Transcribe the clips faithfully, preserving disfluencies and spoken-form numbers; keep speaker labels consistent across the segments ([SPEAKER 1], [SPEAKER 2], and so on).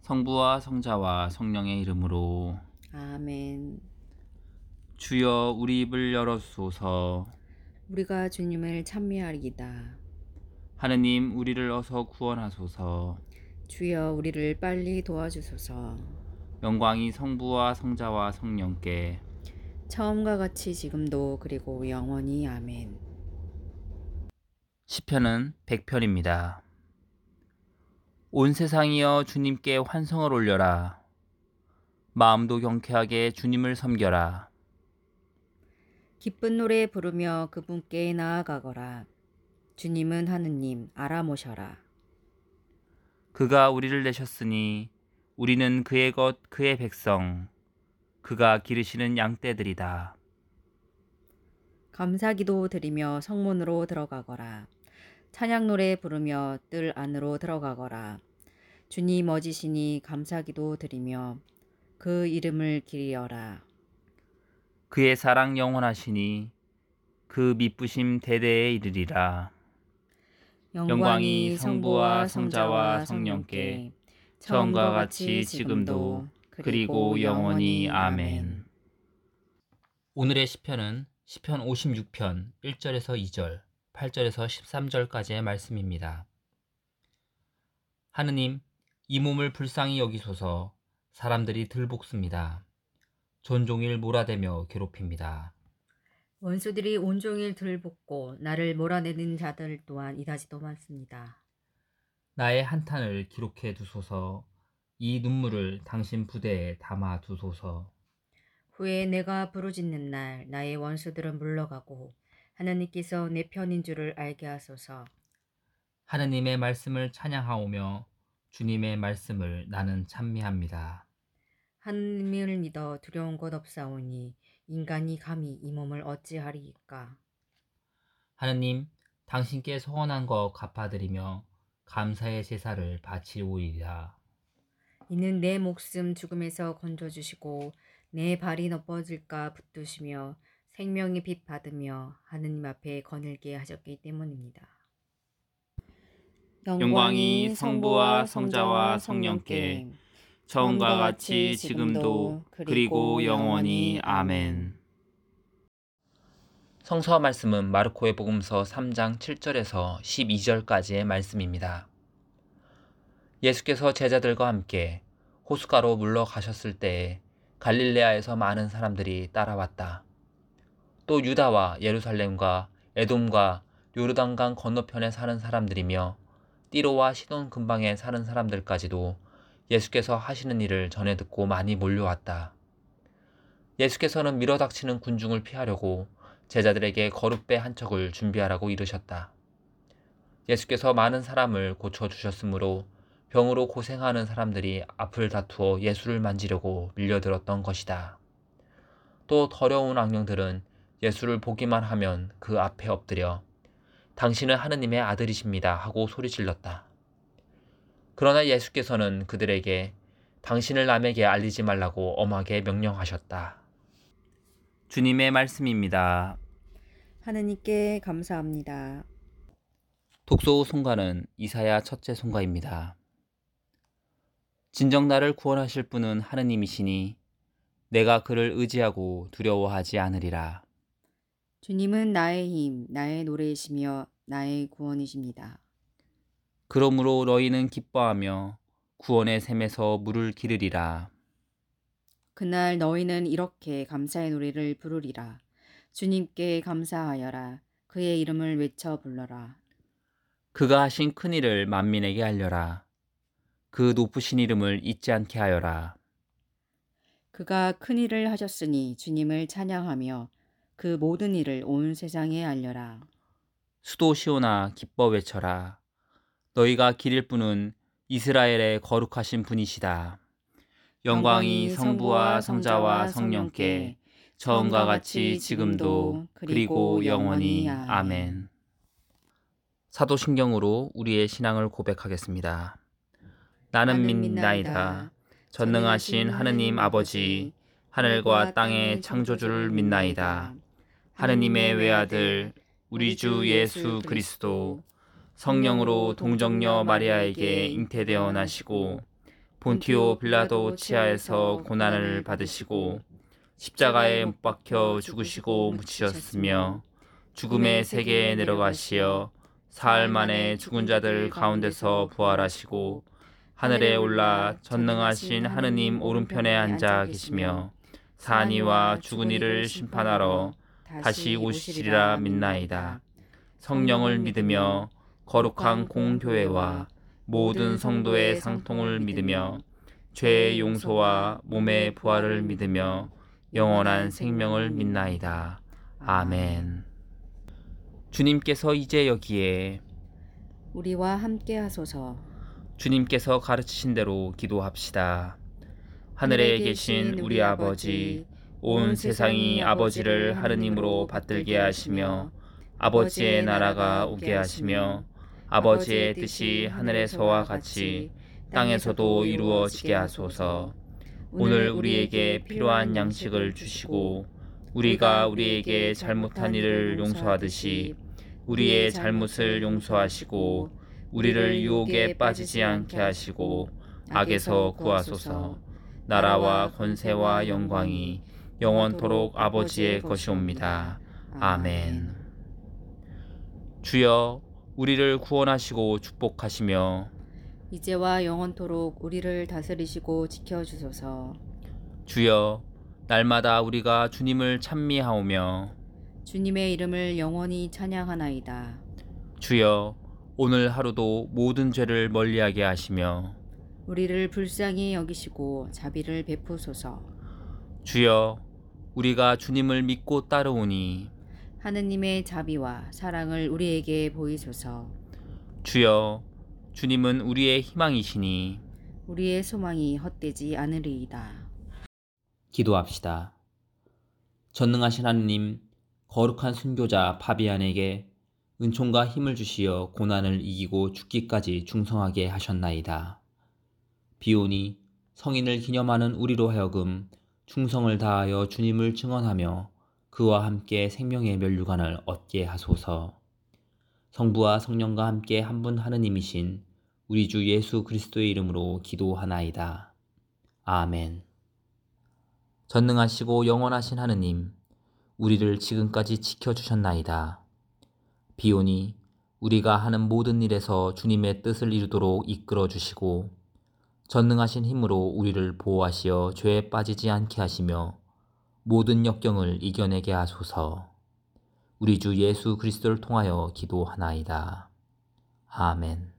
[SPEAKER 1] 성부와 성자와 성령의 이름으로.
[SPEAKER 2] 아멘.
[SPEAKER 1] 주여 우리 입을 열어주소서.
[SPEAKER 2] 우리가 주님을 찬미하리이다.
[SPEAKER 1] 하느님 우리를 어서 구원하소서.
[SPEAKER 2] 주여 우리를 빨리 도와주소서.
[SPEAKER 1] 영광이 성부와 성자와 성령께
[SPEAKER 2] 처음과 같이 지금도 그리고 영원히 아멘.
[SPEAKER 1] 시편은 백 편입니다. 온 세상이여 주님께 환성을 올려라. 마음도 경쾌하게 주님을 섬겨라.
[SPEAKER 2] 기쁜 노래 부르며 그분께 나아가거라. 주님은 하느님 알아모셔라.
[SPEAKER 1] 그가 우리를 내셨으니 우리는 그의 것 그의 백성, 그가 기르시는 양떼들이다.
[SPEAKER 2] 감사기도 드리며 성문으로 들어가거라. 찬양 노래 부르며 뜰 안으로 들어가거라. 주님 어지시니 감사기도 드리며 그 이름을 기리어라.
[SPEAKER 1] 그의 사랑 영원하시니 그 미쁘심 대대에 이르리라. 영광이 성부와 성자와 성령께 처음과 같이 지금도 그리고 영원히 아멘. 오늘의 시편은 시편 오십육 편 일 절에서 이 절, 팔 절에서 십삼 절까지의 말씀입니다. 하느님, 이 몸을 불쌍히 여기소서. 사람들이 들볶습니다. 존종일 몰아대며 괴롭힙니다.
[SPEAKER 2] 원수들이 온종일 들볶고 나를 몰아내는 자들 또한 이다지도 많습니다.
[SPEAKER 1] 나의 한탄을 기록해 두소서. 이 눈물을 당신 부대에 담아 두소서.
[SPEAKER 2] 후에 내가 부르짖는 날 나의 원수들은 물러가고 하나님께서 내 편인 줄을 알게 하소서.
[SPEAKER 1] 하느님의 말씀을 찬양하오며 주님의 말씀을 나는 찬미합니다.
[SPEAKER 2] 하느님을 믿어 두려운 것 없사오니 인간이 감히 이 몸을 어찌하리이까.
[SPEAKER 1] 하느님, 당신께 소원한 것 갚아드리며 감사의 제사를 바치오리라.
[SPEAKER 2] 이는 내 목숨 죽음에서 건져주시고 내 발이 너뻗을까 붙드시며 생명의 빛 받으며 하느님 앞에 거닐게 하셨기 때문입니다.
[SPEAKER 1] 영광이 성부와 성자와 성령께 처음과 같이 지금도 그리고 영원히 아멘. 성서 말씀은 마르코의 복음서 삼 장 칠 절에서 십이 절까지의 말씀입니다. 예수께서 제자들과 함께 호숫가로 물러가셨을 때에 갈릴레아에서 많은 사람들이 따라왔다. 또 유다와 예루살렘과 에돔과 요르단강 건너편에 사는 사람들이며 띠로와 시돈 근방에 사는 사람들까지도 예수께서 하시는 일을 전해 듣고 많이 몰려왔다. 예수께서는 밀어닥치는 군중을 피하려고 제자들에게 거룻배 한 척을 준비하라고 이르셨다. 예수께서 많은 사람을 고쳐주셨으므로 병으로 고생하는 사람들이 앞을 다투어 예수를 만지려고 밀려들었던 것이다. 또 더러운 악령들은 예수를 보기만 하면 그 앞에 엎드려 당신은 하느님의 아들이십니다 하고 소리질렀다. 그러나 예수께서는 그들에게 당신을 남에게 알리지 말라고 엄하게 명령하셨다. 주님의 말씀입니다.
[SPEAKER 2] 하느님께 감사합니다.
[SPEAKER 1] 독소 송가는 이사야 첫째 송가입니다. 진정 나를 구원하실 분은 하느님이시니 내가 그를 의지하고 두려워하지 않으리라.
[SPEAKER 2] 주님은 나의 힘, 나의 노래이시며 나의 구원이십니다.
[SPEAKER 1] 그러므로 너희는 기뻐하며 구원의 샘에서 물을 기르리라.
[SPEAKER 2] 그날 너희는 이렇게 감사의 노래를 부르리라. 주님께 감사하여라. 그의 이름을 외쳐 불러라.
[SPEAKER 1] 그가 하신 큰 일을 만민에게 알려라. 그 높으신 이름을 잊지 않게 하여라.
[SPEAKER 2] 그가 큰 일을 하셨으니 주님을 찬양하며 그 모든 일을 온 세상에 알려라.
[SPEAKER 1] 수도 시온아 기뻐 외쳐라. 너희가 기릴 분은 이스라엘의 거룩하신 분이시다. 영광이 성부와 성자와 성령께 처음과 같이 지금도 그리고 영원히 아멘. 사도신경으로 우리의 신앙을 고백하겠습니다. 나는 믿나이다. 전능하신 하느님 아버지, 하늘과 땅의 창조주를 믿나이다. 하느님의 외아들 우리 주 예수 그리스도 성령으로 동정녀 마리아에게 잉태되어 나시고 본티오 빌라도 치하에서 고난을 받으시고 십자가에 못 박혀 죽으시고 묻히셨으며 죽음의 세계에 내려가시어 사흘 만에 죽은 자들 가운데서 부활하시고 하늘에 올라 전능하신 하느님 오른편에 앉아 계시며 산 이와 죽은 이를 심판하러 다시 오시리라 믿나이다. 성령을 믿으며 거룩한 공교회와 모든 성도의 상통을 믿으며 죄의 용서와 몸의 부활을 믿으며 영원한 생명을 믿나이다. 아멘. 주님께서 이제 여기에
[SPEAKER 2] 우리와 함께 하소서.
[SPEAKER 1] 주님께서 가르치신 대로 기도합시다. 하늘에 계신 우리 아버지, 온 세상이 아버지를 하느님으로 받들게 하시며 아버지의 나라가 오게 하시며 아버지의 뜻이 하늘에서와 같이 땅에서도 이루어지게 하소서. 오늘 우리에게 필요한 양식을 주시고 우리가 우리에게 잘못한 일을 용서하듯이 우리의 잘못을 용서하시고 우리를 유혹에 빠지지 않게 하시고 악에서 구하소서. 나라와 권세와 영광이 영원토록 아버지의 것이옵니다. 아멘. 주여, 우리를 구원하시고 축복하시며
[SPEAKER 2] 이제와 영원토록 우리를 다스리시고 지켜주소서.
[SPEAKER 1] 주여, 날마다 우리가 주님을 찬미하오며
[SPEAKER 2] 주님의 이름을 영원히 찬양하나이다.
[SPEAKER 1] 주여, 오늘 하루도 모든 죄를 멀리하게 하시며
[SPEAKER 2] 우리를 불쌍히 여기시고 자비를 베푸소서.
[SPEAKER 1] 주여, 우리가 주님을 믿고 따르오니
[SPEAKER 2] 하느님의 자비와 사랑을 우리에게 보이소서.
[SPEAKER 1] 주여, 주님은 우리의 희망이시니
[SPEAKER 2] 우리의 소망이 헛되지 않으리이다.
[SPEAKER 1] 기도합시다. 전능하신 하느님, 거룩한 순교자 파비안에게 은총과 힘을 주시어 고난을 이기고 죽기까지 충성하게 하셨나이다. 비오니 성인을 기념하는 우리로 하여금 충성을 다하여 주님을 증언하며 그와 함께 생명의 면류관을 얻게 하소서. 성부와 성령과 함께 한 분 하느님이신 우리 주 예수 그리스도의 이름으로 기도하나이다. 아멘. 전능하시고 영원하신 하느님, 우리를 지금까지 지켜주셨나이다. 비오니 우리가 하는 모든 일에서 주님의 뜻을 이루도록 이끌어 주시고 전능하신 힘으로 우리를 보호하시어 죄에 빠지지 않게 하시며 모든 역경을 이겨내게 하소서. 우리 주 예수 그리스도를 통하여 기도하나이다. 아멘.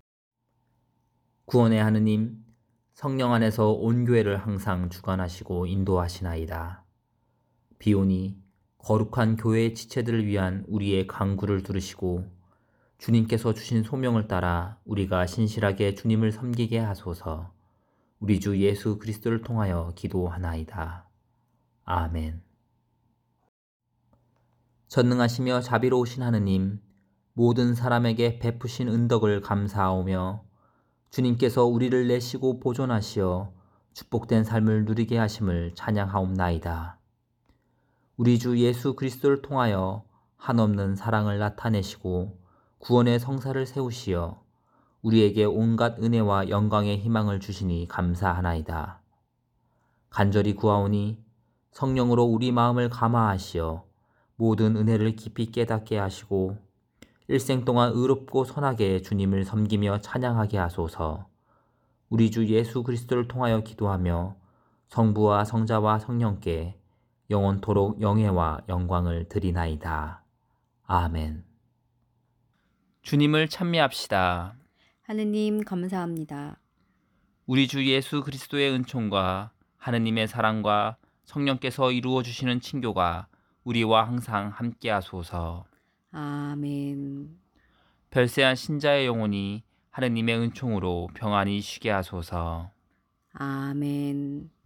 [SPEAKER 1] 구원의 하느님, 성령 안에서 온 교회를 항상 주관하시고 인도하시나이다. 비오니 거룩한 교회의 지체들을 위한 우리의 간구를 들으시고 주님께서 주신 소명을 따라 우리가 신실하게 주님을 섬기게 하소서. 우리 주 예수 그리스도를 통하여 기도하나이다. 아멘. 전능하시며 자비로우신 하느님, 모든 사람에게 베푸신 은덕을 감사하오며 주님께서 우리를 내시고 보존하시어 축복된 삶을 누리게 하심을 찬양하옵나이다. 우리 주 예수 그리스도를 통하여 한없는 사랑을 나타내시고 구원의 성사를 세우시어 우리에게 온갖 은혜와 영광의 희망을 주시니 감사하나이다. 간절히 구하오니 성령으로 우리 마음을 감화하시어 모든 은혜를 깊이 깨닫게 하시고 일생 동안 의롭고 선하게 주님을 섬기며 찬양하게 하소서. 우리 주 예수 그리스도를 통하여 기도하며 성부와 성자와 성령께 영원토록 영예와 영광을 드리나이다. 아멘. 주님을 찬미합시다.
[SPEAKER 2] 하느님 감사합니다.
[SPEAKER 1] 우리 주 예수 그리스도의 은총과 하느님의 사랑과 성령께서 이루어 주시는 친교가 우리와 항상 함께 하소서.
[SPEAKER 2] 아멘.
[SPEAKER 1] 별세한 신자의 영혼이 하느님의 은총으로 평안히 쉬게 하소서.
[SPEAKER 2] 아멘.